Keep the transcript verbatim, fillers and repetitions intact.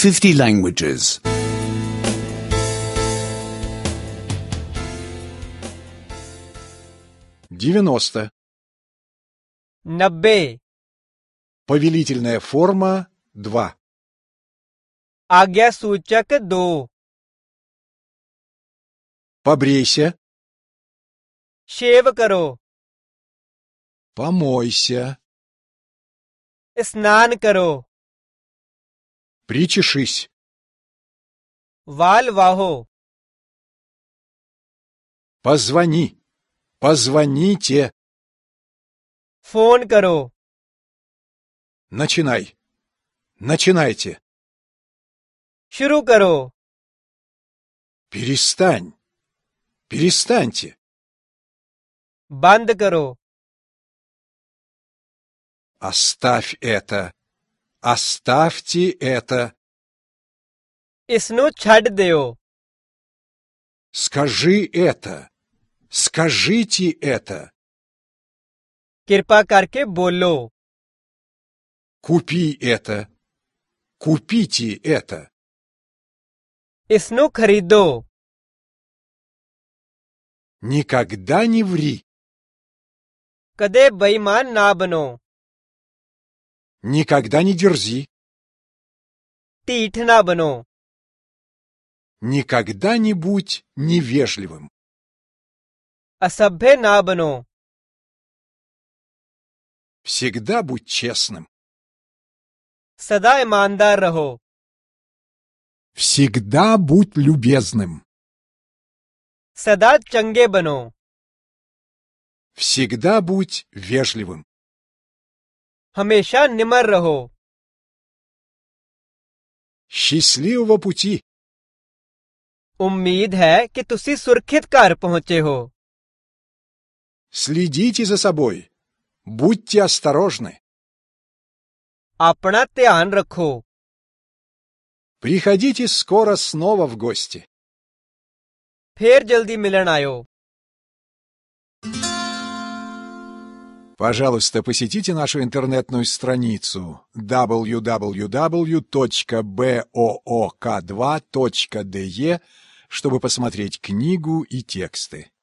fifty languages. девяносто. नब्बे Повелительная форма два. आज्ञा सूचक दो Побрейся, शेव करो помойся, स्नान करो причешись, वाल वाहो позвони, позвоните, फोन करो начинай, начинайте, शुरू करो перестань, перестаньте, बंद करो оставь это, оставьте это, इसनू छड़ दियो скажи это, скажите это, कृपा करके बोलो купи это, купите это, इसनू खरीदो никогда не ври, कदे बेईमान ना बनो никогда не дерзи, ढीठ ना बनो никогда не будь невежливым, असभ्य ना बनो всегда будь честным, सदा ईमानदार रहो всегда будь любезным, सदा चंगे बनो всегда будь вежливым. हमेशा निमर रहो Счастливого пути! उम्मीद है कि तुसी सुरक्षित घर पहुंचे हो Следите за собой, будьте осторожны. अपना ध्यान रखो Приходите скоро снова в гости. फिर जल्दी मिलन आयो Пожалуйста, посетите нашу интернетную страницу дабл ю дабл ю дабл ю точка боок два точка де, чтобы посмотреть книгу и тексты.